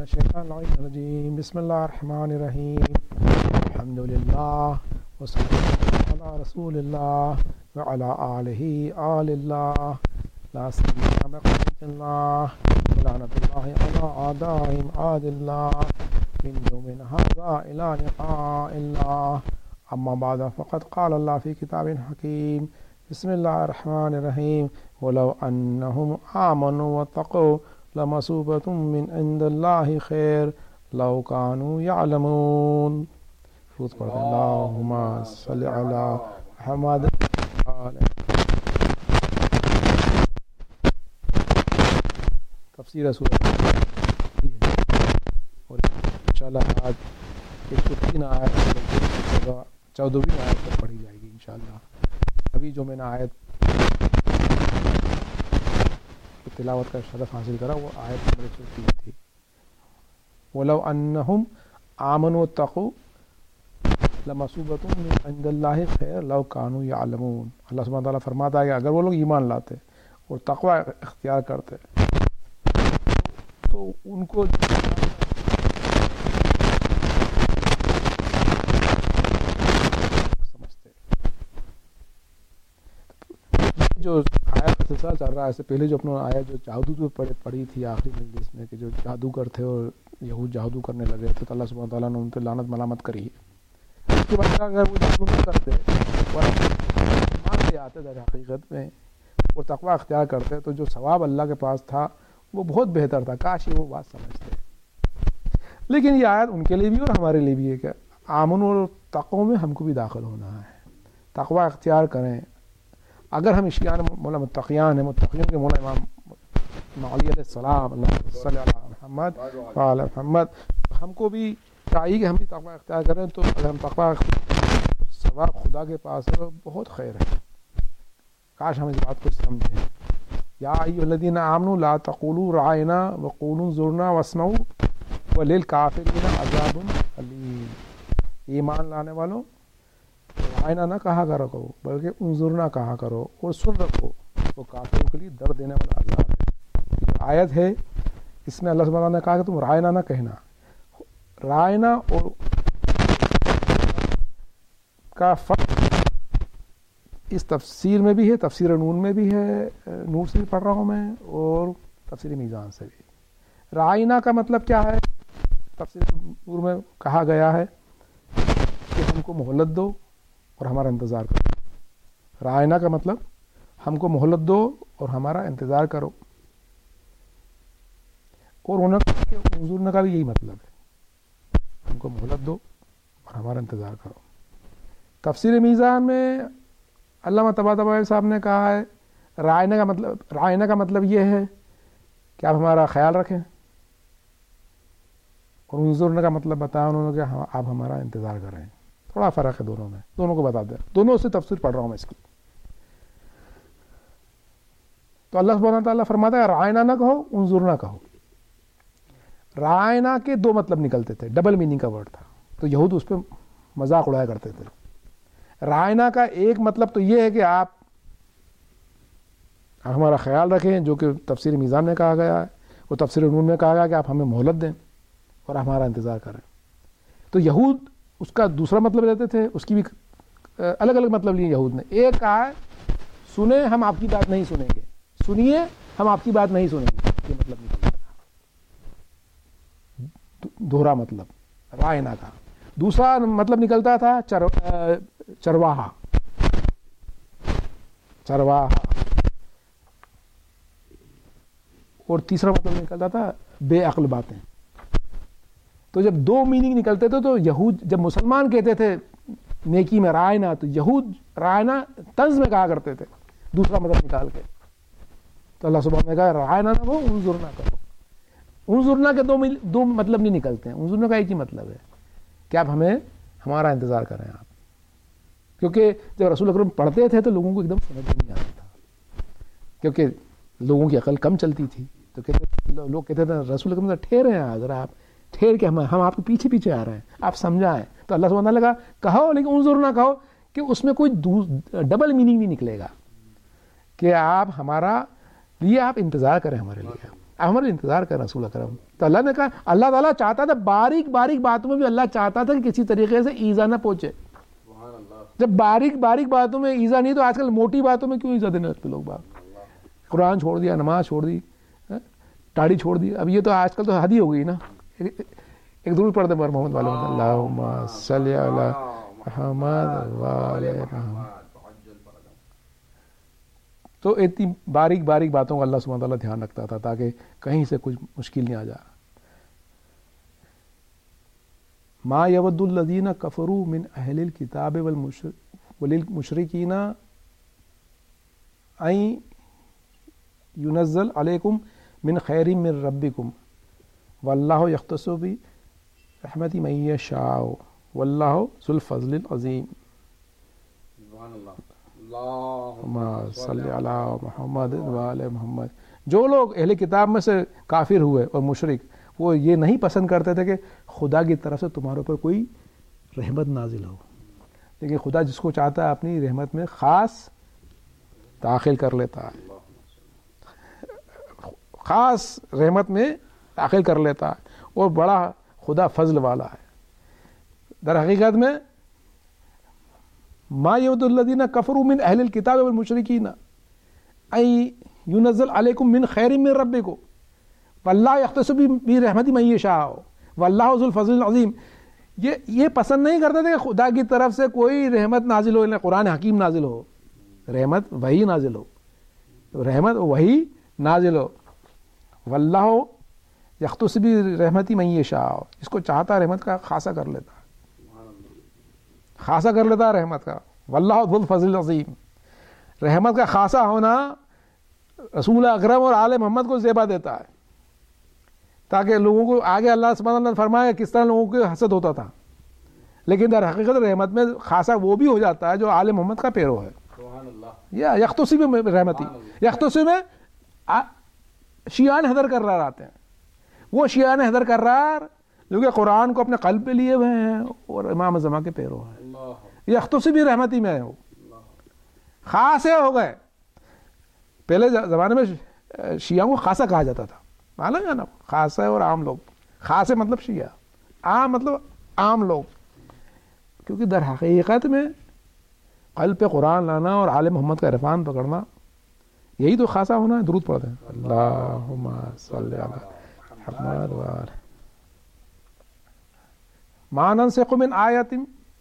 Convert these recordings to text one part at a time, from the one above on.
الشیطان الرجیم بسم اللہ الرحمن الرحیم الحمد للہ والصلاۃ علی رسول اللہ وعلی آل اللہ لا سیما بقیۃ اللہ ولعنۃ اللہ علی اعدائهم عاد اللہ من یوم ھذا الی لقاء اللہ اما بعد فقد قال اللہ فی کتاب حکیم بسم اللہ الرحمن الرحیم ولو انہم آمنوا واتقوا لمثوبۃ من عند اللہ خیر لو کانوا یعلمون. درود پڑھتے ہیں اللہم صلی علی محمد. تفسیر سورۃ اور انشاءاللہ آج 103 آیت 14ویں آیت تک پڑھی جائے گی انشاءاللہ. ابھی جو میں نے آیت تلاوت کا شرف حاصل کرا وہ آیت نمبر 103 تھی. وَلَوْ أَنَّهُمْ آمَنُوا واتقوا لَمَثُوبَةٌ مِّنْ عِندِ اللَّهِ خَيْرٌ لَوْ كَانُوا يَعْلَمُونَ. اللہ سبحانہ تعالیٰ فرماتا ہے کہ اگر وہ لوگ ایمان لاتے اور تقوی اختیار کرتے تو ان کو سمجھتے. جو آیت کا سلسلہ چل رہا ہے اس سے پہلے جو اپنا آیت جو جادو پہ پڑھی تھی آخری مجلس میں کہ جو جادوگر تھے اور یہود جادو کرنے لگے تھے تو اللہ سبحانہ تعالیٰ نے ان پہ لعنت ملامت کری. اس کے بعد اگر وہ جادو نہ کرتے اور ایمان لے آتے در حقیقت میں اور تقوی اختیار کرتے تو جو ثواب اللہ کے پاس تھا وہ بہت بہتر تھا. کاش یہ وہ بات سمجھتے. لیکن یہ آیت ان کے لیے بھی اور ہمارے لیے بھی ہے کہ آمن اور تقوی میں ہم کو بھی داخل ہونا ہے. تقوی اختیار کریں. اگر ہم اشیان مولا متقیان ہیں متقیوں کے مولا امام علی علیہ السلام اللہ صلی علی محمد وعلی محمد ہم کو بھی چاہیے کہ ہم بھی تقوی اختیار کریں. تو اگر ہم تقوی ثواب خدا کے پاس ہے بہت خیر ہے. کاش ہم اس بات کو سمجھیں. یا ایھا الذین آمنوا لا تقولوا رعینا وقولوا انظرنا واسمعوا وللکافرین عذاب الیم. ایمان لانے والوں رعینا نہ کہا کرو بلکہ انظرنا کہا کرو اور سن رکھو تو کافروں کے لیے درد دینے والا عذاب ہے. جو آیت ہے اس میں اللہ سبحانہ نے کہا کہ تم رعینا نہ کہنا. رعینا اور کا فرق اس تفسیر میں بھی ہے, تفسیر نون میں بھی ہے, نور سے بھی پڑھ رہا ہوں میں اور تفسیر میزان سے بھی. رعینا کا مطلب کیا ہے؟ تفسیر نور میں کہا گیا ہے کہ ہم کو مہلت دو اور ہمارا انتظار کرو. رعینا کا مطلب ہم کو مہلت دو اور ہمارا انتظار کرو. اور انہوں نے کہا کہ انظرنا کا بھی یہی مطلب ہے, ہم کو مہلت دو اور ہمارا انتظار کرو. تفسیر میزان میں علامہ طباطبائی صاحب نے کہا ہے رعینا کا مطلب یہ ہے کہ آپ ہمارا خیال رکھیں, اور انظرنا کا مطلب بتایا انہوں نے کہ آپ ہمارا انتظار کریں. تھوڑا فرق ہے دونوں میں, دونوں کو بتا دیں. دونوں سے تفسیر پڑھ رہا ہوں میں اس کی. تو اللہ سبحانہ تعالیٰ فرماتا ہے رعینا نہ کہو انظرنا کہو. رعینا کے دو مطلب نکلتے تھے, ڈبل میننگ کا ورڈ تھا, تو یہود اس پہ مذاق اڑایا کرتے تھے. رعینا کا ایک مطلب تو یہ ہے کہ آپ ہمارا خیال رکھیں, جو کہ تفسیر میزان میں کہا گیا ہے, وہ تفسیر نون میں کہا گیا کہ آپ ہمیں مہلت دیں اور ہمارا انتظار کریں. تو یہود اس کا دوسرا مطلب لیتے تھے, اس کی بھی الگ الگ مطلب لیے یہود نے. ایک کہا ہے سنیں ہم آپ کی بات نہیں سنیں گے, سنیے ہم آپ کی بات نہیں سنیں گے, یہ مطلب نکلتا تھا, دوہرا مطلب رعینا کا. دوسرا مطلب نکلتا تھا چرواہا. اور تیسرا مطلب نکلتا تھا بے عقل باتیں. تو جب دو میننگ نکلتے تھے تو یہود جب مسلمان کہتے تھے نیکی میں رعینا, تو یہود رعینا طنز میں کہا کرتے تھے دوسرا مطلب نکال کے. تو اللہ سبحانہ نے کہا رعینا نہ کہو انظرنا کہو. انظرنا کے دو مطلب نہیں نکلتے ہیں, انظرنا کا ایک ہی مطلب ہے کہ آپ ہمارا انتظار کریں. آپ کیونکہ جب رسول اکرم پڑھتے تھے تو لوگوں کو ایک دم سمجھ نہیں آتا تھا, کیونکہ لوگوں کی عقل کم چلتی تھی. تو لوگ کہتے تھے رسول اکرم سے ٹھہرے ہیں ذرا, آپ ٹھہر کے ہم آپ کے پیچھے پیچھے آ رہے ہیں, آپ سمجھائیں. تو اللہ سبحانہ لگا کہو لیکن انظرنا کہو, کہ اس میں کوئی ڈبل میننگ نہیں نکلے گا کہ آپ ہمارا لیے آپ انتظار کریں ہمارے لیے. ہمارا انتظار کر رسول اکرم. تو اللہ نے کہا, اللہ تعالیٰ چاہتا تھا باریک باریک باتوں میں بھی اللہ چاہتا تھا کہ کسی طریقے سے ایزا نہ پہنچے. جب باریک باریک باتوں میں ایزا نہیں تو آج کل موٹی باتوں میں کیوں ایزا دینے لگتے لوگ باپ. قرآن چھوڑ دیا, نماز چھوڑ دی, داڑھی چھوڑ دی. اب یہ تو آج کل تو حد ہی ہو گئی نا. ایک درود پڑھتے ہیں محمد والے اللہم صلی علی محمد وعلی محمد. تو اتنی باریک باریک باتوں کا اللہ سبحانہ تعالیٰ دھیان رکھتا تھا تاکہ کہیں سے کچھ مشکل نہیں آ جائے. ما یود الذین کفروا من اہل الکتاب والمشرکین ان ینزل علیکم من خیر من ربکم واللہ یختص برحمتہ من یشاء واللہ ذو الفضل العظیم. اللہم صلی علی محمد وعلی محمد. جو لوگ اہل کتاب میں سے کافر ہوئے اور مشرک, وہ یہ نہیں پسند کرتے تھے کہ خدا کی طرف سے تمہارے اوپر کوئی رحمت نازل ہو, لیکن خدا جس کو چاہتا ہے اپنی رحمت میں خاص داخل کر لیتا ہے, خاص رحمت میں داخل کر لیتا ہے, اور بڑا خدا فضل والا ہے. در حقیقت میں ما یود الذین کفروا من اہل الکتاب والمشرکین ان ینزل علیکم من خیر من ربکم واللہ یختص برحمتہ من یشاء واللہ ذو الفضل العظیم. یہ پسند نہیں کرتے تھے کہ خدا کی طرف سے کوئی رحمت نازل ہو, قرآن حکیم نازل ہو, رحمت وہی نازل ہو, رحمت وہی نازل ہو. واللہ یختص برحمتہ من یشاء, اس کو چاہتا رحمت کا خاصا کر لیتا, خاصا کر لیتا رحمت کا. واللہ ذو الفضل العظیم. رحمت کا خاصا ہونا رسول اکرم اور آل محمد کو زیبا دیتا ہے, تاکہ لوگوں کو آگے اللہ سبحانہ وتعالیٰ نے فرمایا کس طرح لوگوں کو حسد ہوتا تھا, لیکن در حقیقت رحمت میں خاصا وہ بھی ہو جاتا ہے جو آل محمد کا پیرو ہے. یا یختص برحمتہ, یختص میں شیعان حیدر کرار آتے ہیں. وہ شیعان حیدر کرار جو کہ قرآن کو اپنے قلب پہ لیے ہوئے ہیں اور امام زمان کے پیرو ہیں, یختص برحمتہ میں ہو, خاص ہو گئے. پہلے زمانے میں شیعہ کو خاصا کہا جاتا تھا, معلوم ہے نا, خاص ہے اور عام لوگ. خاص مطلب شیعہ, عام مطلب عام لوگ, کیونکہ در حقیقت میں قلب پہ قرآن لانا اور آل محمد کا عرفان پکڑنا یہی تو خاصا ہونا ہے. درود پڑھتے ہیں اللہم صلی علی محمد وعلی. ما ننسخ من آیت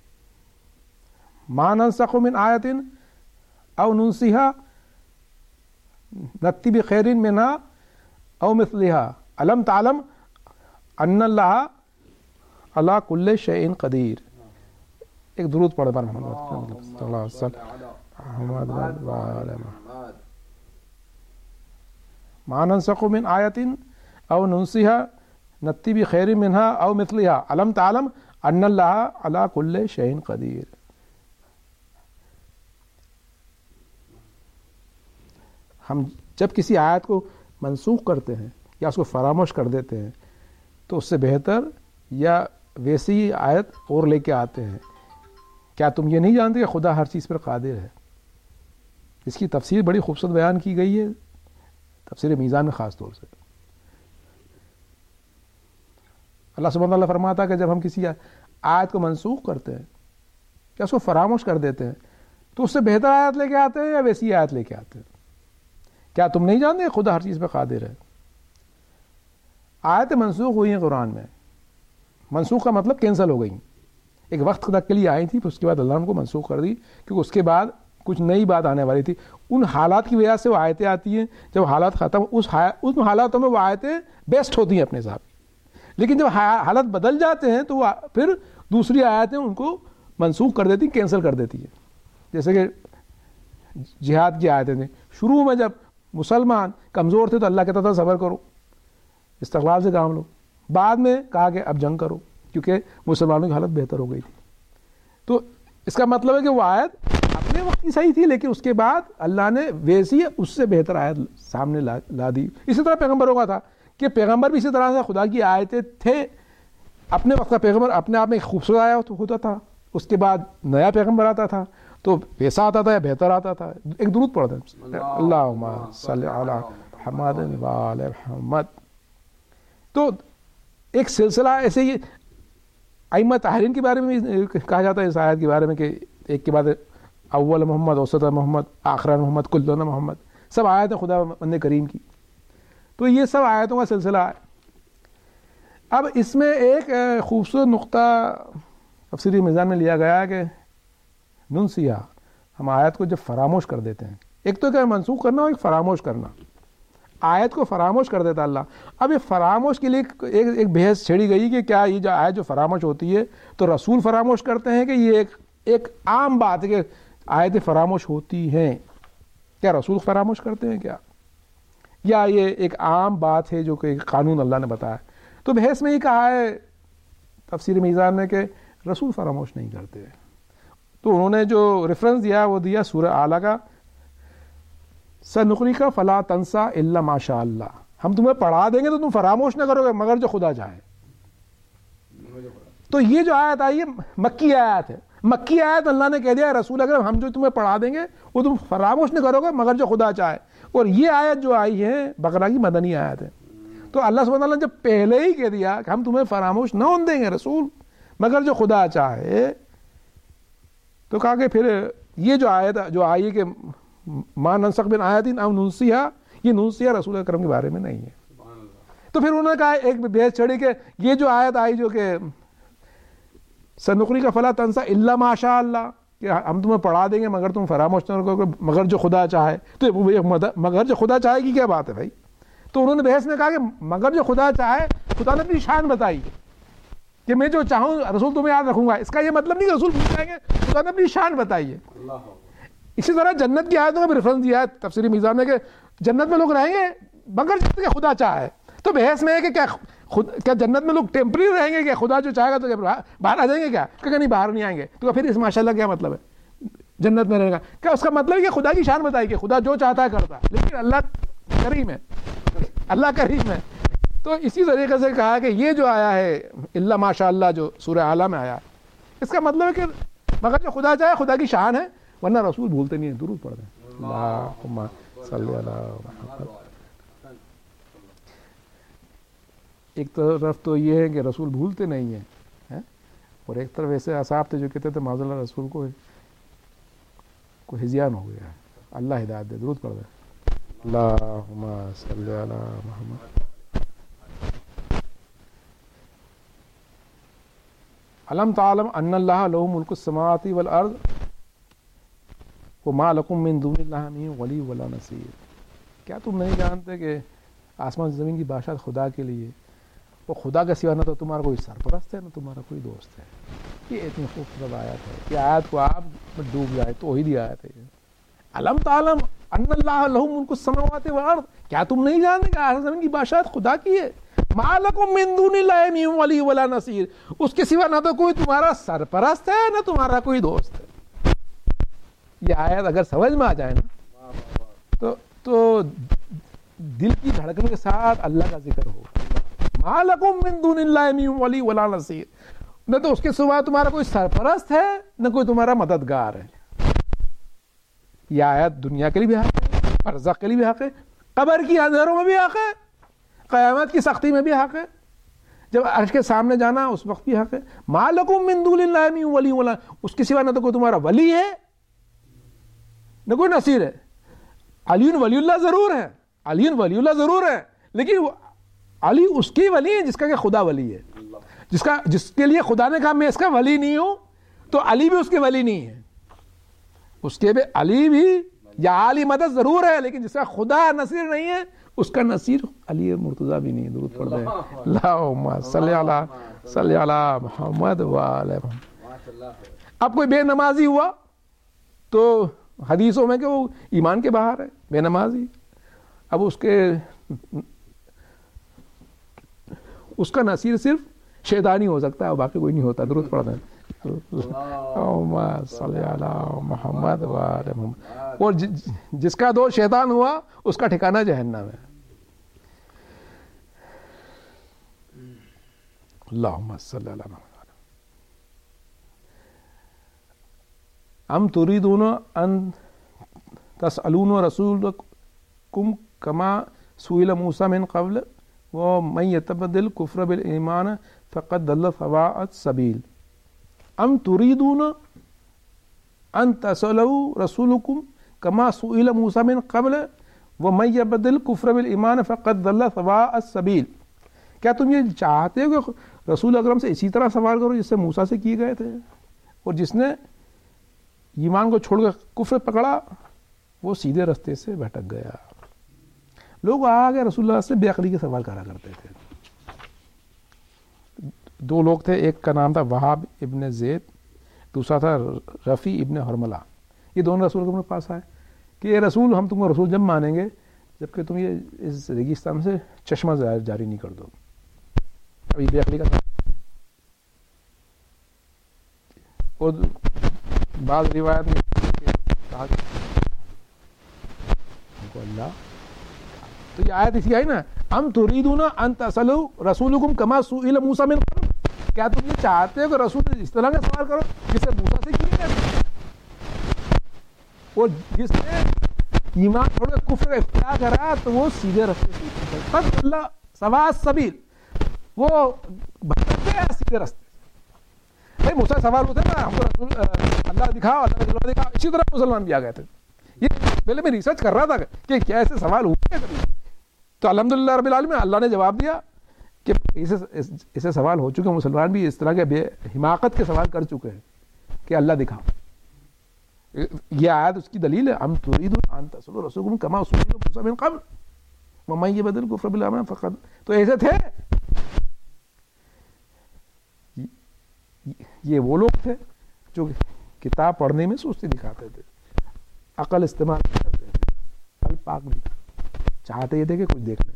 او ننسها نأتی بخیر منہا او مثلہا الم تعلم ان اللہ علی کل شیء قدیر. ایک درود پڑھے بار محمد صلی اللہ علیہ وسلم محمد وعلی محمد. ما ننسخ من آیت او ننسها نأتی بخیر منہا او مثلہا الم تعلم ان اللہ علی کل شیء قدیر. ہم جب کسی آیت کو منسوخ کرتے ہیں یا اس کو فراموش کر دیتے ہیں تو اس سے بہتر یا ویسی آیت اور لے کے آتے ہیں. کیا تم یہ نہیں جانتے کہ خدا ہر چیز پر قادر ہے؟ اس کی تفسیر بڑی خوبصورت بیان کی گئی ہے تفسیر میزان میں خاص طور سے. اللہ سبحانہ اللہ فرماتا ہے کہ جب ہم کسی آیت کو منسوخ کرتے ہیں یا اس کو فراموش کر دیتے ہیں تو اس سے بہتر آیت لے کے آتے ہیں یا ویسی آیت لے کے آتے ہیں. کیا تم نہیں جانتے خدا ہر چیز پہ قادر ہے؟ آیتیں منسوخ ہوئی ہیں قرآن میں. منسوخ کا مطلب کینسل ہو گئی. ایک وقت تک کے لیے آئی تھی, پھر اس کے بعد اللہ نے ان کو منسوخ کر دی, کیونکہ اس کے بعد کچھ نئی بات آنے والی تھی. ان حالات کی وجہ سے وہ آیتیں آتی ہیں. جب حالات ختم ان حالاتوں میں وہ آیتیں بیسٹ ہوتی ہیں اپنے حساب کی, لیکن جب حالات بدل جاتے ہیں تو وہ پھر دوسری آیتیں ان کو منسوخ کر دیتی, کینسل کر دیتی ہے. جیسے کہ جہاد کی آیتیں تھیں. شروع میں جب مسلمان کمزور تھے تو اللہ کہتا تھا صبر کرو, استقلال سے کام لو. بعد میں کہا کہ اب جنگ کرو, کیونکہ مسلمانوں کی حالت بہتر ہو گئی تھی. تو اس کا مطلب ہے کہ وہ آیت اپنے وقت کی صحیح تھی, لیکن اس کے بعد اللہ نے ویسی اس سے بہتر آیت سامنے لا دی. اسی طرح پیغمبروں کا تھا کہ پیغمبر بھی اسی طرح سے خدا کی آیتیں تھے. اپنے وقت کا پیغمبر اپنے آپ میں ایک خوبصورت آیت ہوتا تھا, اس کے بعد نیا پیغمبر آتا تھا تو ویسا آتا تھا یا بہتر آتا تھا. ایک درود پڑھتے ہیں اللہم صلی علی محمد و آل محمد. تو ایک سلسلہ ایسے ہی ائمہ طاہرین کے بارے میں کہا جاتا ہے اس آیت کے بارے میں کہ ایک کے بعد اول محمد، اوسط محمد، آخر محمد، کلون محمد، سب آیتیں خدا بند کریم کی. تو یہ سب آیتوں کا سلسلہ ہے. اب اس میں ایک خوبصورت نقطہ تفسیری میزان میں لیا گیا ہے کہ ننسیہ، ہم آیت کو جب فراموش کر دیتے ہیں، ایک تو کیا منسوخ کرنا اور ایک فراموش کرنا، آیت کو فراموش کر دیتا اللہ. اب یہ فراموش کے لیے ایک بحث چھیڑی گئی کہ کیا یہ جو آیت جو فراموش ہوتی ہے تو رسول فراموش کرتے ہیں کہ یہ ایک عام بات ہے کہ آیتیں فراموش ہوتی ہیں، کیا رسول فراموش کرتے ہیں کیا، یا یہ ایک عام بات ہے جو کہ قانون اللہ نے بتایا. تو بحث میں یہ کہا ہے تفسیر میزان میں کہ رسول فراموش نہیں کرتے. تو انہوں نے جو ریفرنس دیا وہ دیا سورہ اعلیٰ کا، سنقرئک فلا تنسى الا ما شاء اللہ، ہم تمہیں پڑھا دیں گے تو تم فراموش نہ کرو گے مگر جو خدا چاہے. تو یہ جو آیت آئی ہے مکی آیت ہے، مکی آیت اللہ نے کہہ دیا رسول اگر ہم جو تمہیں پڑھا دیں گے وہ تم فراموش نہ کرو گے مگر جو خدا چاہے. اور یہ آیت جو آئی ہے بقرہ کی مدنی آیت ہے. تو اللہ سبحانہ وتعالیٰ نے جب پہلے ہی کہہ دیا کہ ہم تمہیں فراموش نہ ہونے دیں گے رسول مگر جو خدا چاہے، تو کہا کہ پھر یہ جو آیت جو آئی ہے کہ ما ننسخ من آیت او ننسیہا، یہ ننسیہا رسول اکرم کے بارے میں نہیں ہے. تو پھر انہوں نے کہا ایک بحث چڑھی کہ یہ جو آیت آئی جو کہ سنقرئک فلا تنسى الا ما شاء اللہ، کہ ہم تمہیں پڑھا دیں گے مگر تم فراموش نہ کرو مگر جو خدا چاہے، تو مگر جو خدا چاہے کی کیا بات ہے بھائی. تو انہوں نے بحث میں کہا کہ مگر جو خدا چاہے، خدا نے اپنی شان بتائی کہ میں جو چاہوں رسول تمہیں یاد رکھوں گا. اس کا یہ مطلب نہیں کہ رسول بھول جائیں گے، خدا نے اپنی شان بتائی ہے. اسی طرح جنت کی آیتوں کا بھی ریفرنس دیا ہے تفسیری میزان میں کہ جنت میں لوگ رہیں گے مگر جب کہ خدا چاہے. تو بحث میں ہے کہ کیا جنت میں لوگ ٹیمپری رہیں گے کہ خدا جو چاہے گا تو باہر آ جائیں گے کیا، کہ نہیں باہر نہیں آئیں گے. تو پھر اس ماشاء اللہ کیا مطلب ہے جنت میں رہے گا، کیا اس کا مطلب ہے کہ خدا کی شان بتائی کہ خدا جو چاہتا ہے کرتا ہے، لیکن اللہ کریم ہے، اللہ کریم ہے. تو اسی طریقے سے کہا کہ یہ جو آیا ہے الا ماشاء اللہ جو سورہ اعلیٰ میں آیا ہے، اس کا مطلب ہے کہ مگر جو خدا چاہے، خدا کی شان ہے، ورنہ رسول بھولتے نہیں ہیں. درود پڑھ دیں اللہم صلی علی محمد. ایک طرف تو یہ ہے کہ رسول بھولتے نہیں ہیں، اور ایک طرف ایسے اصحاب تھے جو کہتے تھے معاذ اللہ رسول کو ہذیان ہو گیا ہے. اللہ ہدایت دے. درود پڑھ دیں اللہم صلی علی محمد. علم تعلم ان اللہ لہ ملک السماوات والارض وما لکم من دون اللہ من ولی ولا نصیر. کیا تم نہیں جانتے کہ آسمان زمین کی بادشاہت خدا کے لیے، وہ خدا کے سوا نہ تو تمہارا کوئی سرپرست ہے نہ تمہارا کوئی دوست ہے. یہ اتنی خوبصورت آیت ہے کہ آیت کو آپ ڈوب جائے. توحیدی آیت ہے یہ. علم تعلم ان اللہ لہ ملک السماوات والارض، کیا تم نہیں جانتے کہ آسمان زمین کی بادشاہت خدا کی ہے. ما لکم من دون اللہ من ولی ولا نصیر، اس کے سوا نہ تو کوئی تمہارا سرپرست ہے نہ تمہارا کوئی دوست ہے. یہ آیت اگر سمجھ میں آ جائے نا تو دل کی دھڑکن کے ساتھ اللہ کا ذکر ہو. ما لکم من دون اللہ من ولی ولا نصیر، نہ تو اس کے سوا تمہارا کوئی سرپرست ہے نہ کوئی تمہارا مددگار ہے. یہ آیت دنیا کے لیے بھی حق ہے، برزخ کے لیے بھی حق ہے، قبر کی اندھیروں میں بھی حق ہے، قیامت کی سختی میں بھی حق ہے، جب عرش کے سامنے جانا اس وقت بھی حق ہے. ما لکم من دون اللہ من ولی ولا، اس کے سوا نہ تو کوئی تمہارا ولی ہے نہ کوئی نصیر ہے. علی ولی اللہ ضرور ہے، علی ولی اللہ ضرور ہے، لیکن علی اس کی ولی ہے جس کا کہ خدا ولی ہے. جس کے لیے خدا نے کہا میں اس کا ولی نہیں ہوں، تو علی بھی اس کے ولی نہیں ہے. اس کے بھی علی بھی یا علی مدد ضرور ہے، لیکن جس کا خدا نصیر نہیں ہے اس کا نصیر علی مرتضیٰ بھی نہیں. درود پڑھ دیں اللہم صلی علی محمد و آل محمد. اب کوئی بے نمازی ہوا تو حدیثوں میں کہ وہ ایمان کے باہر ہے، بے نمازی. اب اس کا نصیر صرف شیطانی ہو سکتا ہے اور باقی کوئی نہیں ہوتا. درود پڑھ دیں اللہم صلی علی محمد و آل محمد. اور جس کا دوست شیطان ہوا اس کا ٹھکانہ جہنم ہے. اللہم صلی علی محمد. ام تريدون ان تسألون رسولکم کما سئل موسیٰ من قبل ومن یتبدل کفر بالایمان فقد ضل سواء السبیل ام تریدون ان تسألوا رسولکم کما سئل موسیٰ من قبل ومن یبدل کفر بالایمان فقد ضل سواء السبیل. کیا تم یہ چاہتے ہو کہ رسول اکرم سے اسی طرح سوال کرو جس سے موسیٰ سے کیے گئے تھے؟ اور جس نے ایمان کو چھوڑ کر کفر پکڑا وہ سیدھے رستے سے بھٹک گیا. لوگ آگے رسول اللہ سے بے عقلی کے سوال کرا کرتے تھے. دو لوگ تھے، ایک کا نام تھا وہاب ابن زید، دوسرا تھا رفیع ابن حرملہ. یہ دونوں رسول کے پاس آئے کہ اے رسول، ہم تم کو رسول جب مانیں گے جبکہ تم یہ اس ریگستان سے چشمہ جاری نہیں کر دو. ابھی بے عقلی کا اور بعض روایت میں کہا ہم کو اللہ، تو یہ آیت اسی آئی نا، ام تریدون ان تسألوا رسولکم کما سئل موسیٰ من قبل. کیا تم یہ چاہتے ہو کہ رسول اس طرح کا سوال کرو جسے موسیٰ سے کیے گئے اور جس نے ایمان چھوڑ کر کفر اختیار کرا تو وہ سیدھے رستے سے قد ضل سواء السبیل، وہ بھٹک گیا سیدھے رستے. بھائی موسیٰ سوال ہوتے نا، ہم کو رسول اللہ دکھاؤ، اللہ کا جلوہ دکھاؤ. اسی طرح مسلمان بھی آ گئے تھے. یہ پہلے میں ریسرچ کر رہا تھا کہ کیا ایسے سوال ہوئے کبھی، تو الحمدللہ رب العالمین اللہ نے جواب دیا کہ اسے سوال ہو چکے. مسلمان بھی اس طرح کے بے حماقت کے سوال کر چکے ہیں کہ اللہ دکھاؤ. یہ آیت اس کی دلیل ہے. ام تریدون ان تسألوا رسولکم کما سئل موسیٰ من قبل ومن یبدل کفر بالایمان فقد. تو ایسے تھے. یہ وہ لوگ تھے جو کتاب پڑھنے میں سستی دکھاتے تھے، عقل استعمال کرتے تھے، عقل پاک نہیں تھا، چاہتے یہ تھے کہ کچھ دیکھ لیں.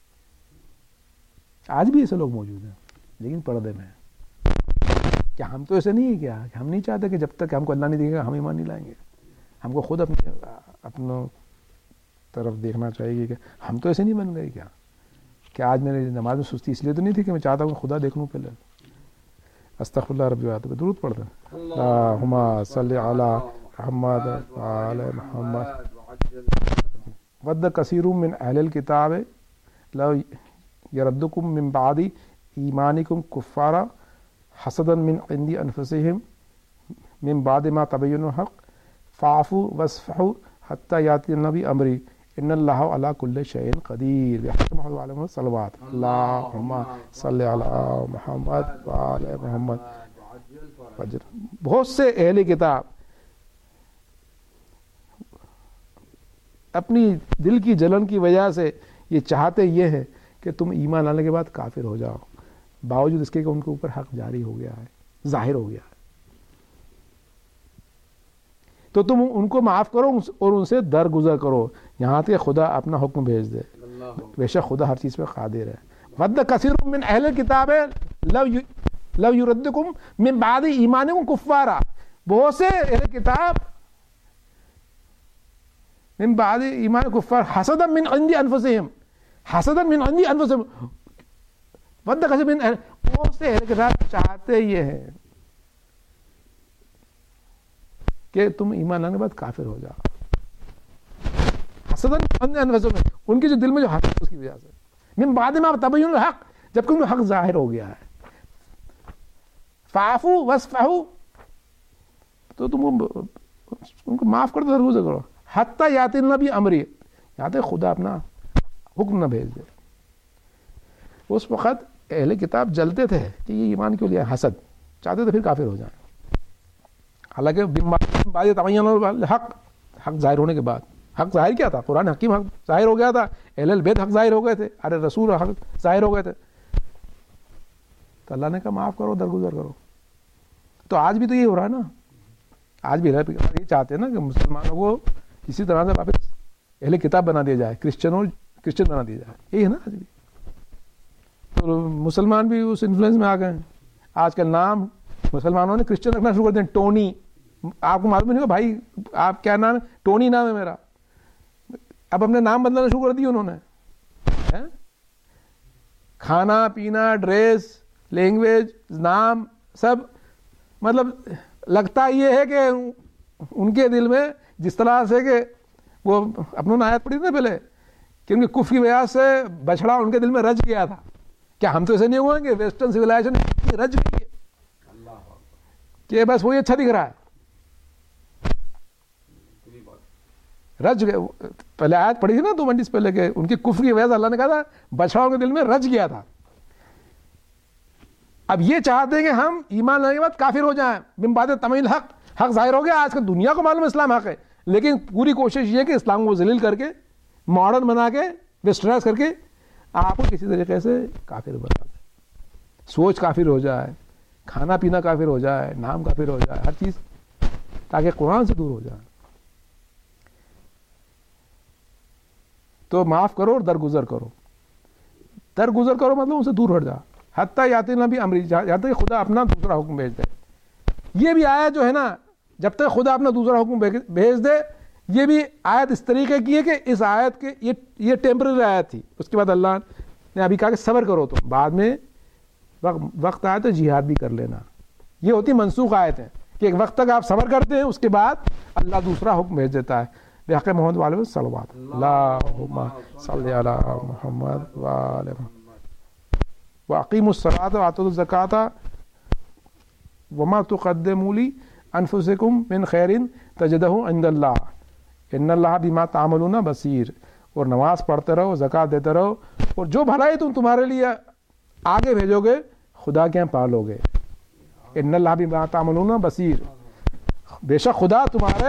آج بھی ایسے لوگ موجود ہیں لیکن پردے میں. کیا ہم تو ایسے نہیں ہیں؟ کیا ہم نہیں چاہتے کہ جب تک ہم کو اللہ نہیں دیکھے گا ہم ایمان نہیں لائیں گے؟ ہم کو خود اپنی طرف دیکھنا چاہیے کہ ہم تو ایسے نہیں بن گئے. کیا آج میری نماز میں سستی اس لیے تو نہیں تھی کہ میں چاہتا ہوں کہ خدا دیکھ لوں پہلے؟ استغفر اللہ ربی واتو پہ درود پڑھ دیں. اللہم صلی علی محمد وعلی محمد. ود کثیر من اہل الکتاب لو یردکم من بعد ایمانکم کفارا حسدا من عند انفسہم من بعد ما تبین الحق فاعفوا واصفحوا حتی یاتی النبی امری ان اللہ علی کل شیء قدیر. محمد صلوات. اللہم صلی علی محمد وعلی محمد. بہت سے اہل کتاب اپنی دل کی جلن کی وجہ سے یہ چاہتے یہ ہے کہ تم ایمان لانے کے بعد کافر ہو جاؤ، باوجود اس کے کہ ان کے اوپر حق جاری ہو گیا ہے، ظاہر ہو گیا ہے. تو تم ان کو معاف کرو اور ان سے درگزر کرو یہاں تک خدا اپنا حکم بھیج دے. بے شک خدا ہر چیز پہ قادر ہے. ود کثیر من اہل الکتاب لو یردکم من بعد ایمانکم کفارا. بہت سے اہل کتاب من بعد ایمان کفار حسدا من عند انفسہم، حسدا من عند انفسہم. ود کثیر من بہت سے اہل کتاب چاہتے یہ ہے کہ تم ایمان لانے کے بعد کافر ہو جاؤ. حسدا من عند انفسہم، ان کے جو دل میں جو حسد اس کی وجہ سے. من بعد ما تبین الحق، جبکہ ان کو حق ظاہر ہو گیا ہے. فاعفوا واصفحوا، تو تم ان کو معاف کر دو، درگزر کرو. حتی یاتی النبی امری، یہاں تک خدا اپنا حکم نہ بھیج دے. اس وقت اہل کتاب جلتے تھے کہ یہ ایمان کیوں لیا، حسد چاہتے تھے پھر کافر ہو جائیں. حالانکہ بعد تبین الحق، حق ظاہر ہونے کے بعد. حق ظاہر کیا تھا؟ قرآن حکیم حق ظاہر ہو گیا تھا، اہل البیت حق ظاہر ہو گئے تھے، ارے رسول حق ظاہر ہو گئے تھے. تو اللہ نے کہا معاف کرو، درگزر کرو. تو آج بھی تو یہ ہو رہا ہے نا. آج بھی یہ چاہتے ہیں نا کہ مسلمانوں کو اسی طرح سے واپس اہل کتاب بنا دیا جائے، کرسچن بنا دیا جائے. یہی ہے نا آج بھی. تو مسلمان بھی اس انفلوئنس میں آ گئے ہیں. آج کل نام مسلمانوں نے کرسچن رکھنا شروع کر دیا. ٹونی، آپ کو معلوم نہیں ہوگا بھائی آپ کیا نام ہے؟ ٹونی نام ہے میرا. اب اپنے نام بدلنا شروع کر دیے انہوں نے. کھانا پینا، ڈریس، لینگویج، نام سب، مطلب لگتا یہ ہے کہ ان کے دل میں جس طرح سے کہ وہ اپنوں نے آیت پڑھی نا پہلے کہ ان کے کفر کی وجہ سے بچڑا ان کے دل میں رچ گیا تھا. کیا ہم تو ایسے نہیں ہوئے گے؟ ویسٹرن سویلائزیشن رچ گئی ہے کہ بس وہی اچھا دکھ رہا ہے. رچ گئے. پہلے آیت پڑھی تھی نا 2 منٹ پہلے کہ ان کی کفر کی وجہ سے اللہ نے کہا تھا بچڑاؤں کے دل میں رچ گیا تھا. اب یہ چاہتے ہیں کہ ہم ایمان لانے کے بعد کافر ہو جائیں. من بعد تبین الحق, حق ظاہر ہو گیا. آج کل دنیا کو معلوم ہے اسلام حق ہے, لیکن پوری کوشش یہ کہ اسلام کو ذلیل کر کے ماڈرن بنا کے ویسٹرنائز کر کے آپ کو کسی طریقے سے کافر بنا دیں. سوچ کافر ہو جائے, کھانا پینا کافر ہو جائے, نام کافر ہو جائے, ہر چیز, تاکہ قرآن سے دور ہو جائے. تو معاف کرو اور درگزر کرو. درگزر کرو مطلب ان سے دور ہٹ جا. حتیٰ یاتی نبی امری, یہاں تک کہ خدا اپنا دوسرا حکم بھیج دے. یہ بھی آیت جو ہے نا, جب تک خدا اپنا دوسرا حکم بھیج دے, یہ بھی آیت اس طریقے کی ہے کہ اس آیت کے یہ ٹیمپرری آیت تھی. اس کے بعد اللہ نے ابھی کہا کہ صبر کرو, تو بعد میں وقت آئے تو جہاد بھی کر لینا. یہ ہوتی منسوخ آیت ہے کہ ایک وقت تک آپ صبر کرتے ہیں, اس کے بعد اللہ دوسرا حکم بھیج دیتا ہے. بحق محمد والے صلوات اللہم صلی علی محمد وآل محمد واقیموا الصلاۃ وآتوا الزکاۃ وما تقدموا لانفسکم من خیر تجدہ عند اللہ ان اللہ بما تعملون بصیر. اور نماز پڑھتے رہو, زکوٰۃ دیتے رہو, اور جو بھلائی تم تمہارے لیے آگے بھیجو گے خدا کے یہاں پالو گے. ان اللہ بما تعملون بصیر, بے شک خدا تمہارے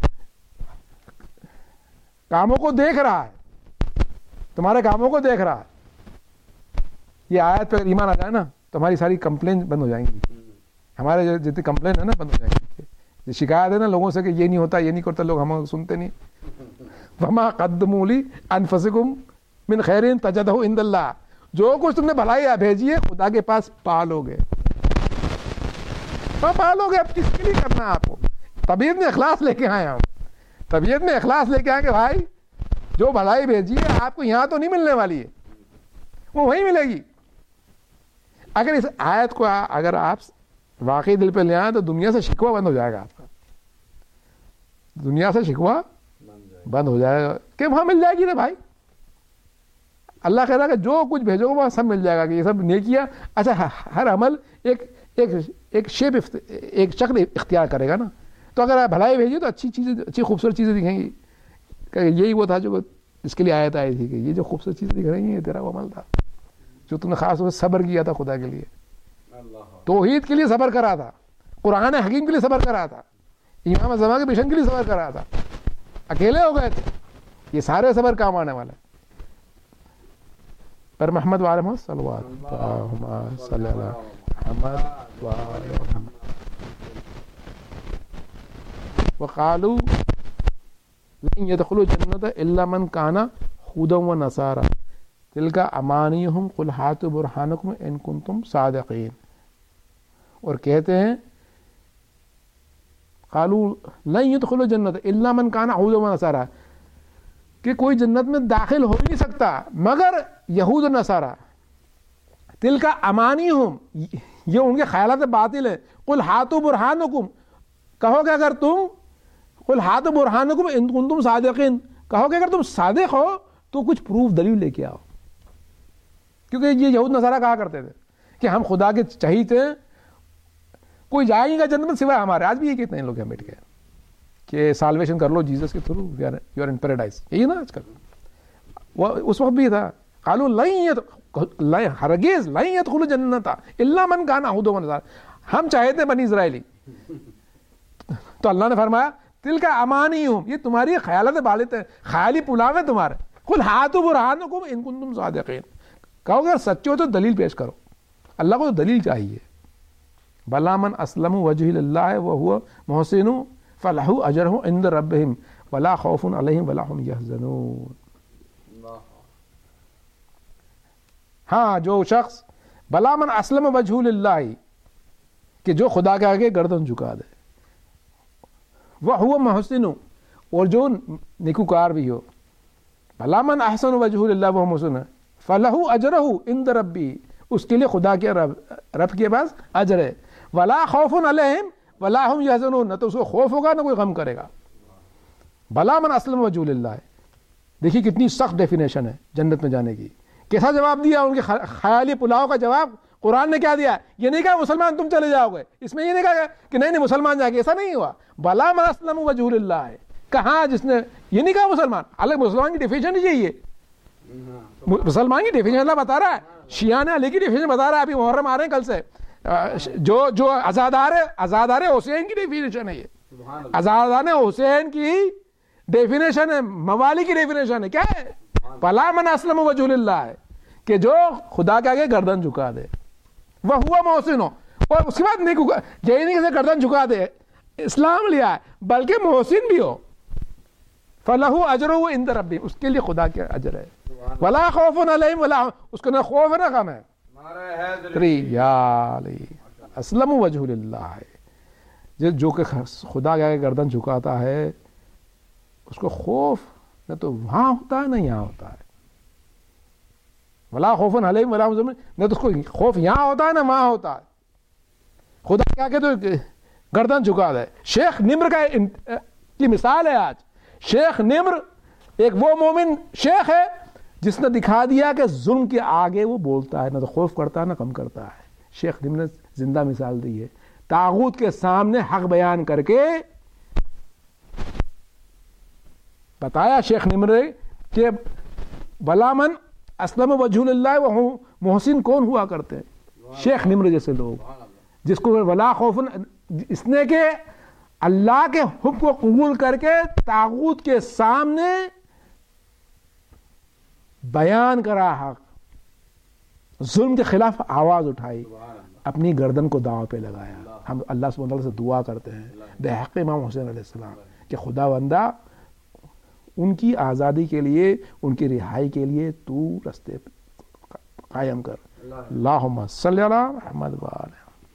کاموں کو دیکھ رہا ہے, تمہارے کاموں کو دیکھ رہا ہے. یہ آیت پہ اگر ایمان آ جائے نا تو ہماری ساری کمپلین بند ہو جائیں گی. ہمارے جو جتنی کمپلین ہے نا بند ہو جائیں گی. شکایت ہے نا لوگوں سے کہ یہ نہیں ہوتا, یہ نہیں کرتا, لوگ ہم سنتے نہیں. وما قدموا لانفسکم من خیر تجدہ عند اللہ, جو کچھ تم نے بھلائی بھیجی ہے خدا کے پاس پالو گے. پالو گے. اب کس کے لیے کرنا ہے آپ کو؟ طبیعت میں اخلاص لے کے آئے ہم, طبیعت میں اخلاص لے کے آئے کہ بھائی جو بھلائی بھیجی ہے آپ کو یہاں تو نہیں ملنے والی ہے, وہ وہیں ملے گی. اگر اس آیت کو اگر آپ واقعی دل پہ لے آئیں تو دنیا سے شکوہ بند ہو جائے گا. آپ کا دنیا سے شکوہ بند ہو جائے گا کہ وہاں مل جائے گی نا بھائی. اللہ کہہ رہا ہے کہ جو کچھ بھیجو گے وہاں سب مل جائے گا, کہ یہ سب نیکیاں. اچھا, ہر عمل ایک شیپ, ایک شکل اختیار کرے گا نا. تو اگر آپ بھلائی بھیجیے تو اچھی چیزیں, اچھی خوبصورت چیزیں دکھیں گی. کہ یہی وہ تھا جو اس کے لیے آیت آئی تھی کہ یہ جو خوبصورت چیزیں دکھ رہی ہیں یہ تیرا وہ عمل تھا جو تم نے خاص طور سے صبر کیا تھا خدا کے لیے, توحید کے لیے صبر کرا تھا, قرآن حکیم کے لیے صبر کرا تھا, امام زمان کے مشن کے لیے صبر کرا تھا. اکیلے ہو گئے تھے, یہ سارے صبر کام آنے والے. پر محمد وآل محمد صلوات اللہم صلی علی محمد وآل محمد. وقالوا لن يدخلوا الجنة الا من كان هودا ونصارى تلك امانيهم قل هاتوا برهانكم ان كنتم صادقين. اور کہتے ہیں قالوا لن يدخلوا الجنة الا من كان هودا ونصارى, کہ کوئی جنت میں داخل ہو ہی نہیں سکتا مگر یہود و نصارہ. تلک امانیہم, یہ ان کے خیالات باطل ہے. قل ہاتوا برہانکم, کہو کہ اگر تم, قل ہاتوا برہانکم ان کنتم صادقین, کہو کہ اگر تم صادق ہو تو کچھ پروف دلیل لے کے آؤ. کیونکہ یہ یہود نصارہ کہا کرتے تھے کہ ہم خدا کے چہیتے ہیں, کوئی جائے گا جنت سوائے ہمارے. آج بھی یہ کہتے ہیں لوگ بیٹھ کے کہ سالویشن کر لو جیزس کے through, you are in paradise. یہی نا آج کل, وہ اس وقت بھی تھا. قالوا ہرگز لن يدخلوا الجنۃ الا من كان هودا ونصارى, ہم چاہتے ہیں بنی اسرائیلی. تو اللہ نے فرمایا تلک امانیہم, یہ تمہاری خیالات باطل ہیں, خیالی پلاویں تمہارے. قل ہاتوا برہانکم ان کنتم صادقین, کہو کہ سچے ہو تو دلیل پیش کرو. اللہ کو تو دلیل چاہیے. بلا من اسلم وجہ للہ وہو محسن فلہ اجرہ عند ربہم ولا خوف علیہم ولا هم یحزنون. ہاں, جو شخص بلا من اسلم وجہ للہ, کہ جو خدا کے آگے گردن جھکا دے, وہو محسن, اور جو نیکوکار بھی ہو. بلا من احسن وجہ للہ وہو محسن فلہ اجرہ عند ربی, اس کے لیے خدا کے رب کے پاس اجر ہے. ولا خوف علیہم ولا هم یحزنون, نہ تو اس کو خوف ہوگا نہ کوئی غم کرے گا. بلا من اسلم وجہ للہ, دیکھیے کتنی سخت ڈیفینیشن ہے جنت میں جانے کی. کیسا جواب دیا ان کے خیالی پلاؤ کا جواب قرآن نے کیا دیا؟ یہ نہیں کہا مسلمان تم چلے جاؤ گے، اس میں یہ نہیں کہا کہ نہیں مسلمان جائیں گے، ایسا نہیں ہوا. بلا من اسلم وجہ للہ ہے کہاں، جس نے یہ نہیں کہا مسلمان. الگ مسلمان کی ڈیفینیشن یہی ہے، مسلمان کی ڈیفینیشن اللہ بتا رہا ہے. شیعہ نے علی کی ڈیفینیشن بتا رہا ہے، ابھی محرم آ رہے ہیں کل سے. جو آزادار حسین کی ڈیفینیشن ہے، یہ آزادار حسین کی ڈیفینیشن ہے، موالی کی ڈیفینیشن ہے. کیا ہے؟ بلا من اسلم وجہ للہ ہے کہ جو خدا کے آگے گردن جھکا دے وہ ہوا محسن ہو. اور اس کے بعد یہی نہیں کہ گردن جھکا دے اسلام لیا ہے بلکہ محسن بھی ہو. فلہ اجرہ عند ربہ، اس کے لیے خدا کے اجر ہے. ولا خوف علیہم ولا، اس کو نہ خوف ہے نہ غم ہے. اسلم وجہ للہ ہے، جو کہ خدا کے آگے گردن جھکاتا ہے اس کو خوف نہ تو وہاں ہوتا ہے نہ یہاں ہوتا ہے. ولا خوف علیہم ولا هم، نہ تو اس کو خوف یہاں ہوتا ہے نہ وہاں ہوتا ہے. خدا کیا کہ تو گردن جھکا دے. شیخ نمر کی مثال ہے آج. شیخ نمر ایک وہ مومن شیخ ہے جس نے دکھا دیا کہ ظلم کے آگے وہ بولتا ہے، نہ تو خوف کرتا ہے نہ کم کرتا ہے. شیخ نمر نے زندہ مثال دی ہے. طاغوت کے سامنے حق بیان کر کے بتایا شیخ نمر کہ بلا من اسلم وجہ اللہ وہ محسن کون ہوا کرتے ہیں؟ شیخ نمر جیسے لوگ، جس کو ولا خوف، اس نے کہ اللہ کے حکم کو قبول کر کے طاغوت کے سامنے بیان کرا حق، ظلم کے خلاف آواز اٹھائی، اپنی گردن کو داؤں پہ لگایا. ہم اللہ سبحانہ وتعالی سے دعا کرتے ہیں بحق امام حسین علیہ السلام کہ خدا بندہ ان کی آزادی کے لیے، ان کی رہائی کے لیے تو رستے قائم کر. اللہم صلی علی محمد وآلہ.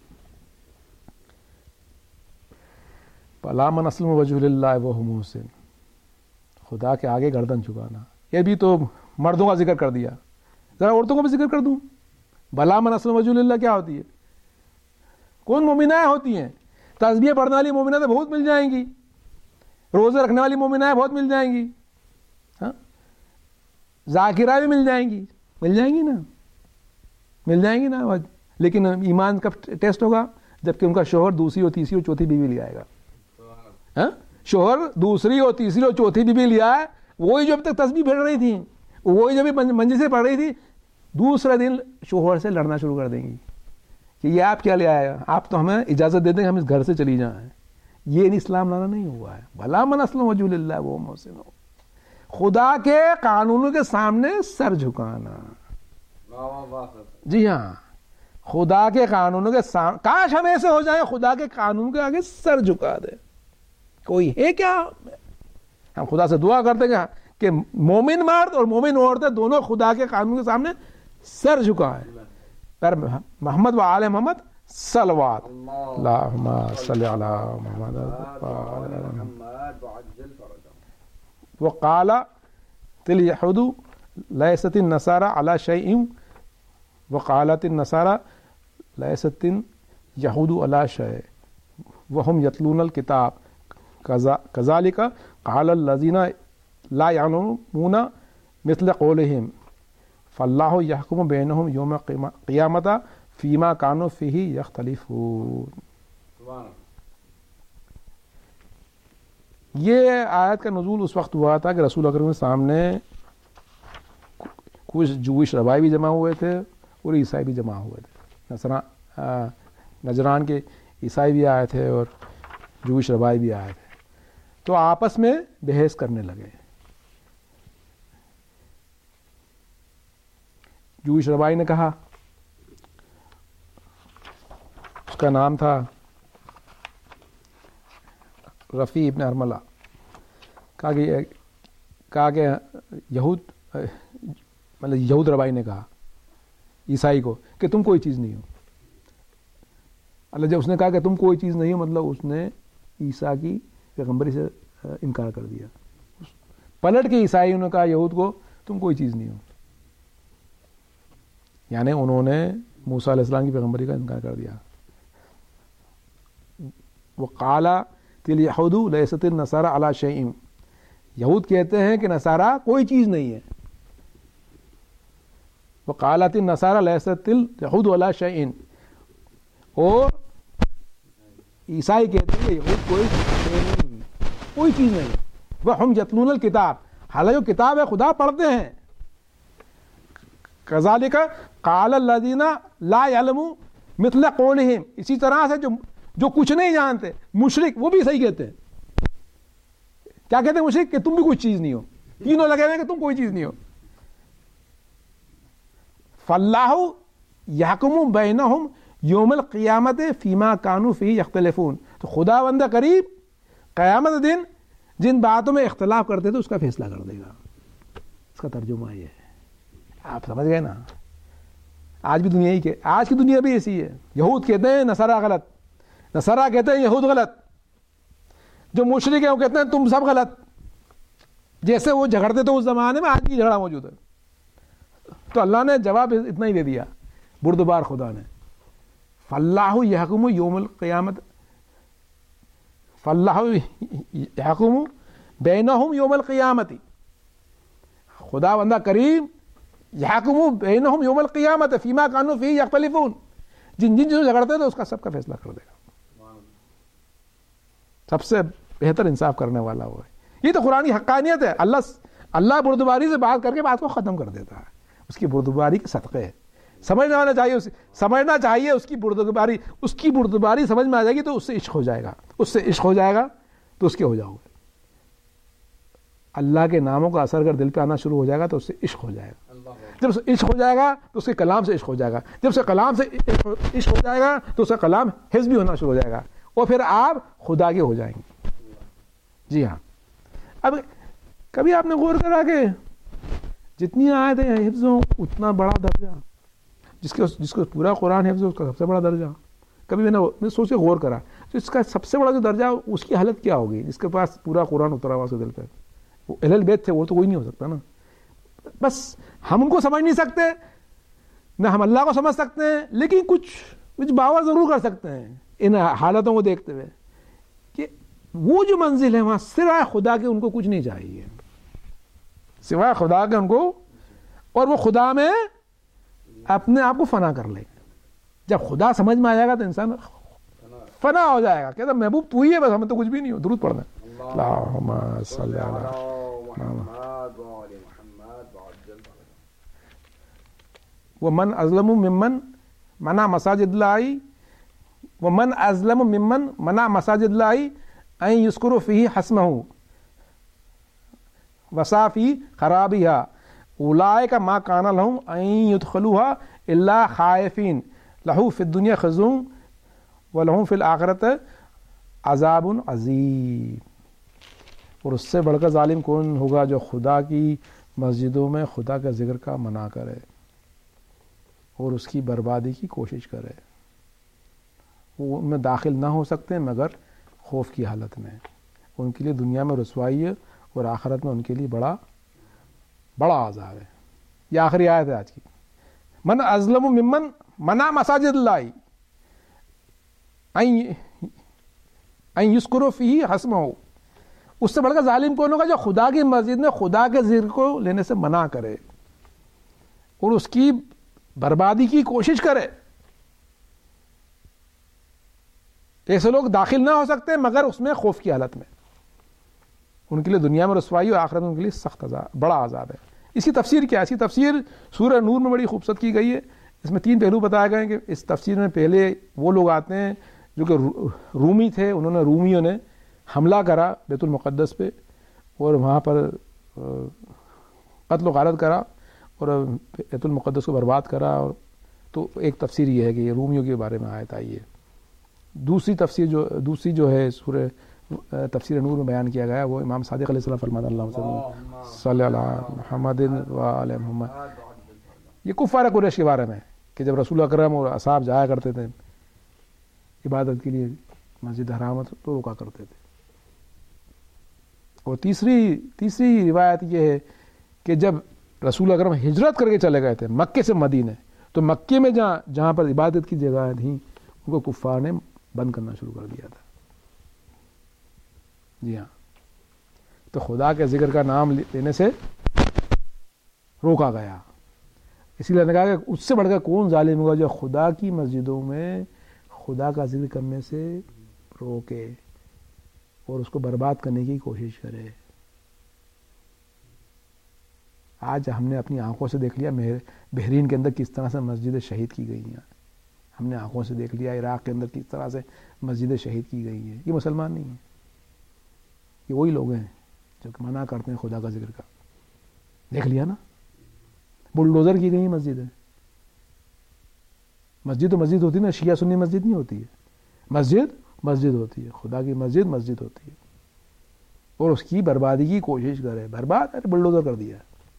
بلا من اسلم وجہ للہ وہو محسن، خدا کے آگے گردن جھکانا. یہ بھی تو مردوں کا ذکر کر دیا، ذرا عورتوں کا بھی ذکر کر دوں. بلا من اسلم وجہ للہ کیا ہوتی ہے؟ کون مومنائیں ہوتی ہیں؟ تسبیح پڑھنے والی مومنائیں بہت مل جائیں گی، روزے رکھنے والی مومنائیں بہت مل جائیں گی، ذاکرہ بھی مل جائیں گی نا. لیکن ایمان کب ٹیسٹ ہوگا؟ جبکہ ان کا شوہر دوسری اور تیسری اور چوتھی بیوی لے آئے گا. شوہر دوسری اور تیسری اور چوتھی بیوی لے آئے، وہی جو اب تک تسبیح پڑھ رہی تھیں، وہی جب منزل سے پڑھ رہی تھی، دوسرے دن شوہر سے لڑنا شروع کر دیں گی کہ یہ آپ کیا لے آئے، آپ تو ہمیں اجازت دے دیں کہ ہم اس گھر سے چلی جائیں. یہ اسلام لانا نہیں ہوا ہے. بھلا من اسلم وجہ للہ وہ محسن ہو، خدا کے قانونوں کے سامنے سر جھکانا. جی ہاں، خدا کے قانونوں کے سامنے، کاش ہم ایسے ہو جائیں خدا کے قانون کے آگے سر جھکا دے. کوئی ہے کیا؟ ہم خدا سے دعا کرتے ہیں کہ مومن مرد اور مومن عورتیں دونوں خدا کے قانون کے سامنے سر جھکائیں. پر محمد و آل محمد صلوات. اللہم صلی علی محمد. وقال اليهود ليست النصارى على شيء وقالت النصارى ليست اليهود على شيء وهم يتلون الكتاب كذلك قال الذين لا يعلمون مثل قولهم فالله يحكم بينهم يوم القيامة فيما كانوا فيه يختلفون. یہ آیت کا نزول اس وقت ہوا تھا کہ رسول اکرم کے سامنے کچھ جوئش ربائی بھی جمع ہوئے تھے اور عیسائی بھی جمع ہوئے تھے. نجران کے عیسائی بھی آئے تھے اور جوئش ربائی بھی آئے تھے. تو آپس میں بحث کرنے لگے. جوئش ربائی نے کہا، اس کا نام تھا رفیع ابن ارملہ، کہا کہ یہود ربائی نے کہا عیسائی کو کہ تم کوئی چیز نہیں ہو. اللہ جب اس نے کہا کہ تم کوئی چیز نہیں ہو، مطلب اس نے عیسیٰ کی پیغمبری سے انکار کر دیا. پلٹ کے عیسائیوں نے کہا یہود کو تم کوئی چیز نہیں ہو، یعنی انہوں نے موسیٰ علیہ السلام کی پیغمبری کا انکار کر دیا. وقال اليهود ليست النصارى على شيء، یہود کہتے ہیں کہ نصارہ کوئی چیز نہیں ہے. وقالت النصارى ليست اليهود ولا شيء, اور عیسائی کہتے ہیں کہ یہود کوئی چیز نہیں. وہم یتلون الکتاب, حالانکہ کتاب ہے خدا پڑھتے ہیں. کذالک قال الذین لا يعلمون مثل قولہم, اسی طرح سے جو کچھ نہیں جانتے مشرک وہ بھی صحیح کہتے ہیں. کیا کہتے ہیں مشرک؟ کہ تم بھی کچھ چیز نہیں ہو. تینوں لگے ہوئے کہ تم کوئی چیز نہیں ہو. فاللہ یحکم بینہم یوم القیامت فیما کانوا فیہ یختلفون, تو خدا بندہ قریب قیامت دن جن باتوں میں اختلاف کرتے تھے اس کا فیصلہ کر دے گا. اس کا ترجمہ یہ ہے. آپ سمجھ گئے نا. آج بھی دنیا ہی کہ آج کی دنیا بھی ایسی ہے. یہود کہتے ہیں نصارہ غلط, نصارہ کہتے ہیں یہود غلط, جو مشرک ہیں وہ کہتے ہیں تم سب غلط. جیسے وہ جھگڑتے تھے اس زمانے میں, آج بھی جھگڑا موجود ہے. تو اللہ نے جواب اتنا ہی دے دیا بردبار خدا نے. فاللہ یحکم یوم القیامت, فاللہ یحکم بینہم یوم القیامت, خدا بندہ کریم یحکم بینہم یوم القیامت فیما کانوا فیہ یختلفون, جن جو جھگڑتے تھے اس کا سب کا فیصلہ کر دے گا. سب سے بہتر انصاف کرنے والا وہ ہے. یہ تو قرآن کی حقانیت ہے. اللہ بردباری سے بات کر کے بات کو ختم کر دیتا ہے. اس کی بردباری کے صدقے ہے. سمجھنا چاہیے اس کی بردباری سمجھ میں آ جائے گی تو اس سے عشق ہو جائے گا. اس سے عشق ہو جائے گا تو اس کے ہو جاؤ گے. اللہ کے ناموں کا اثر اگر دل پہ آنا شروع ہو جائے گا تو اس سے عشق ہو جائے گا. جب اس سے عشق ہو جائے گا تو اس کے کلام سے عشق ہو جائے گا. جب اس کے کلام سے عشق ہو جائے گا تو اس کا کلام حفظ بھی ہونا شروع ہو جائے گا, اور پھر آپ خدا کے ہو جائیں گے. جی ہاں. اب کبھی آپ نے غور کرا کہ جتنی آیتیں حفظ ہوں اتنا بڑا درجہ, جس کو پورا قرآن حفظ ہو اس کا سب سے بڑا درجہ. کبھی میں نے سوچ کے غور کرا تو اس کا سب سے بڑا جو درجہ اس کی حالت کیا ہوگی جس کے پاس پورا قرآن اترا ہوا اس کے دل پہ. وہ اہل البیت تھے, وہ تو کوئی نہیں ہو سکتا نا. بس ہم ان کو سمجھ نہیں سکتے, نہ ہم اللہ کو سمجھ سکتے ہیں, لیکن کچھ باور ضرور کر سکتے ہیں ان حالتوں کو دیکھتے ہوئے کہ وہ جو منزل ہے وہاں سوائے خدا کے ان کو کچھ نہیں چاہیے, سوائے خدا کے ان کو, اور وہ خدا میں اپنے آپ کو فنا کر لیں. جب خدا سمجھ میں آ جائے گا تو انسان فنا ہو جائے گا. کہتا محبوب تو ہی ہے, بس ہمیں تو کچھ بھی نہیں ہو. درود پڑھنا. اللہم صلی علی محمد ومن ازلم ممن منع مساجد اللہ ومن ازلم ممن منع مساجد اللہ ان یذکر فیہ حسمہ وسعی فی خرابہا اولئک ما کان لہم ان یدخلوہا الا خائفین لہو فی الدنیا خزی ولہم فی الآخرۃ عذاب عظیم. اور اس سے بڑھ کر ظالم کون ہوگا جو خدا کی مسجدوں میں خدا کا ذکر کا منع کرے اور اس کی بربادی کی کوشش کرے. وہ ان میں داخل نہ ہو سکتے مگر خوف کی حالت میں. ان کے لیے دنیا میں رسوائی ہے اور آخرت میں ان کے لیے بڑا عذاب ہے. یہ آخری آیت ہے آج کی. من ازلم ممن منع مساجد اللہ ان یذکر فیہ حسمہ, اس سے بڑھ کر ظالم کون ہوگا جو خدا کی مسجد میں خدا کے ذکر کو لینے سے منع کرے اور اس کی بربادی کی کوشش کرے. ایسے لوگ داخل نہ ہو سکتے مگر اس میں خوف کی حالت میں. ان کے لیے دنیا میں رسوائی اور آخرت میں ان کے لیے سخت عذاب, بڑا عذاب ہے. اس کی تفسیر کیا ہے؟ اس کی تفسیر سورہ نور میں بڑی خوبصورت کی گئی ہے. اس میں 3 پہلو بتائے گئے ہیں کہ اس تفسیر میں پہلے وہ لوگ آتے ہیں جو کہ رومی تھے, رومیوں نے حملہ کرا بیت المقدس پہ اور وہاں پر قتل و غارت کرا اور بیت المقدس کو برباد کرا. اور تو ایک تفسیر یہ ہے کہ یہ رومیوں کے بارے میں آیت آئی ہے. دوسری جو ہے سورہ تفسیر نور میں بیان کیا گیا وہ امام صادق علیہ السلام فرماتے ہیں اللہم صلی علی محمد و آل محمد. یہ کفار قریش کے بارے میں کہ جب رسول اکرم اور اصحاب جایا کرتے تھے عبادت کے لیے مسجد حرام تو روکا کرتے تھے. اور تیسری روایت یہ ہے کہ جب رسول اکرم ہجرت کر کے چلے گئے تھے مکے سے مدینے, تو مکے میں جہاں پر عبادت کی جگہ تھیں ان کو کفار نے بند کرنا شروع کر دیا تھا. جی ہاں. تو خدا کے ذکر کا نام لینے سے روکا گیا. اسی لیے نے کہا کہ اس سے بڑھ کر کون ظالم ہوگا جو خدا کی مسجدوں میں خدا کا ذکر کرنے سے روکے اور اس کو برباد کرنے کی کوشش کرے. آج ہم نے اپنی آنکھوں سے دیکھ لیا بحرین کے اندر کس طرح سے مسجدیں شہید کی گئی ہیں. ہم نے آنکھوں سے دیکھ لیا عراق کے اندر کس طرح سے مسجدیں شہید کی گئی ہیں. یہ مسلمان نہیں ہیں, یہ وہی لوگ ہیں جو منع کرتے ہیں خدا کا ذکر کا. دیکھ لیا نا, بلڈوزر کی گئی مسجد ہے. مسجد تو مسجد ہوتی ہے نا, شیعہ سنی مسجد نہیں ہوتی ہے. مسجد مسجد ہوتی ہے, خدا کی مسجد مسجد ہوتی ہے. اور اس کی بربادی کی کوشش کرے, برباد بلڈوزر کر دیا.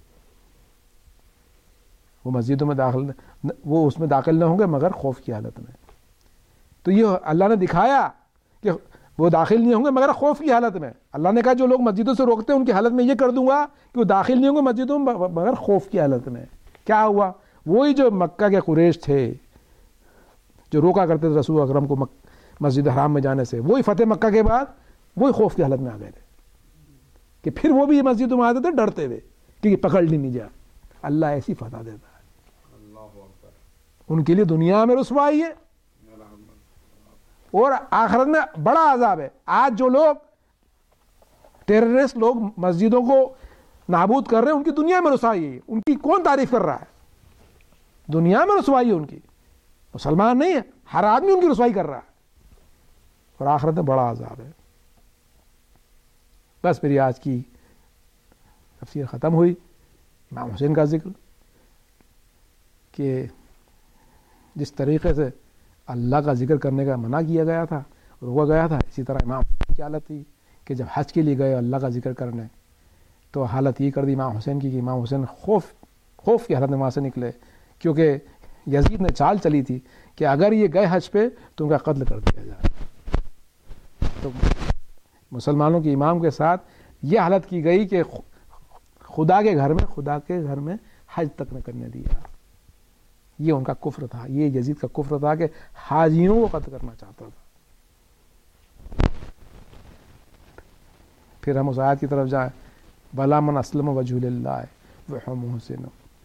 وہ مسجدوں میں داخل, وہ اس میں داخل نہ ہوں گے مگر خوف کی حالت میں. تو یہ اللہ نے دکھایا کہ وہ داخل نہیں ہوں گے مگر خوف کی حالت میں. اللہ نے کہا جو لوگ مسجدوں سے روکتے ہیں ان کی حالت میں یہ کر دوں گا کہ وہ داخل نہیں ہوں گے مسجدوں میں مگر خوف کی حالت میں. کیا ہوا؟ وہی جو مکہ کے قریش تھے جو روکا کرتے تھے رسول اکرم کو مسجد حرام میں جانے سے, وہی فتح مکہ کے بعد وہی خوف کی حالت میں آ گئے تھے کہ پھر وہ بھی مسجدوں میں آتے تھے ڈرتے ہوئے کہ پکڑ لی نہیں جا. اللہ ایسی فتح دیتا ہے. ان کے لیے دنیا میں رسوائی ہے اور آخرت میں بڑا عذاب ہے. آج جو لوگ ٹیررسٹ لوگ مسجدوں کو نابود کر رہے ہیں ان کی دنیا میں رسوائی ہے. ان کی کون تعریف کر رہا ہے؟ دنیا میں رسوائی ہے ان کی, مسلمان نہیں ہے, ہر آدمی ان کی رسوائی کر رہا ہے اور آخرت میں بڑا عذاب ہے. بس میری آج کی تفسیر ختم ہوئی. امام حسین کا ذکر کہ جس طریقے سے اللہ کا ذکر کرنے کا منع کیا گیا تھا, روکا گیا تھا, اسی طرح امام حسین کی حالت تھی کہ جب حج کے لیے گئے اللہ کا ذکر کرنے تو حالت یہ کر دی امام حسین کی کہ امام حسین خوف کی حالت میں وہاں سے نکلے, کیونکہ یزید نے چال چلی تھی کہ اگر یہ گئے حج پہ تو ان کا قتل کر دیا جائے. تو مسلمانوں کے امام کے ساتھ یہ حالت کی گئی کہ خدا کے گھر میں حج تک نہ کرنے دیا. یہ ان کا کفر تھا, یہ یزید کا کفر تھا کہ حاجیوں کو قتل کرنا چاہتا تھا. پھر ہم اس آیت کی طرف جائیں, بلا من اسلم وجہ للہ وہو محسن.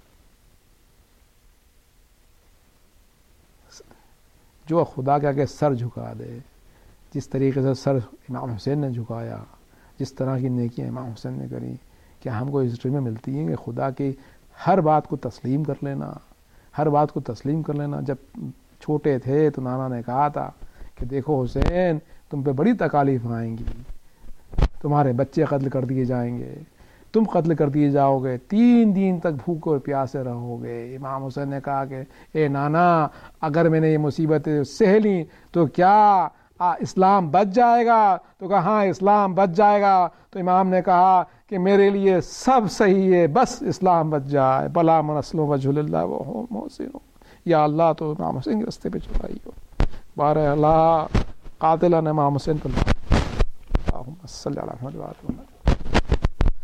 جو خدا کے آگے سر جھکا دے, جس طریقے سے سر امام حسین نے جھکایا, جس طرح کی نیکیاں امام حسین نے کری, کیا ہم کو ہسٹری میں ملتی ہیں کہ خدا کی ہر بات کو تسلیم کر لینا, ہر بات کو تسلیم کر لینا. جب چھوٹے تھے تو نانا نے کہا تھا کہ دیکھو حسین تم پہ بڑی تکالیف آئیں گی, تمہارے بچے قتل کر دیے جائیں گے, تم قتل کر دیے جاؤ گے, 3 دن تک بھوکے اور پیاسے رہو گے. امام حسین نے کہا کہ اے نانا اگر میں نے یہ مصیبتیں سہ لیں تو کیا اسلام بچ جائے گا؟ تو کہا ہاں اسلام بچ جائے گا. تو امام نے کہا کہ میرے لیے سب صحیح ہے بس اسلام بچ جائے. بلا من اسلم وجہ للہ وہو محسن. یا اللہ تو امام حسین کے راستے پہ چلائی ہو. بارہ اللہ قاتلان امام حسین پر اللہم صلی اللہ علیہ وسلم.